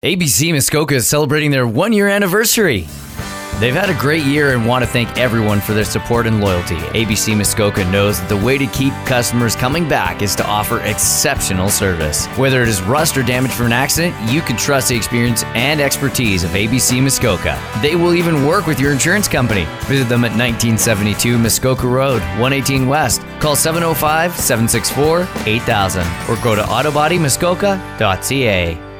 ABC Muskoka is celebrating their 1-year anniversary. They've had a great year and want to thank everyone for their support and loyalty. ABC Muskoka knows that the way to keep customers coming back is to offer exceptional service. Whether it is rust or damage from an accident, you can trust the experience and expertise of ABC Muskoka. They will even work with your insurance company. Visit them at 1972 Muskoka Road, 118 West. Call 705-764-8000 or go to autobodymuskoka.ca.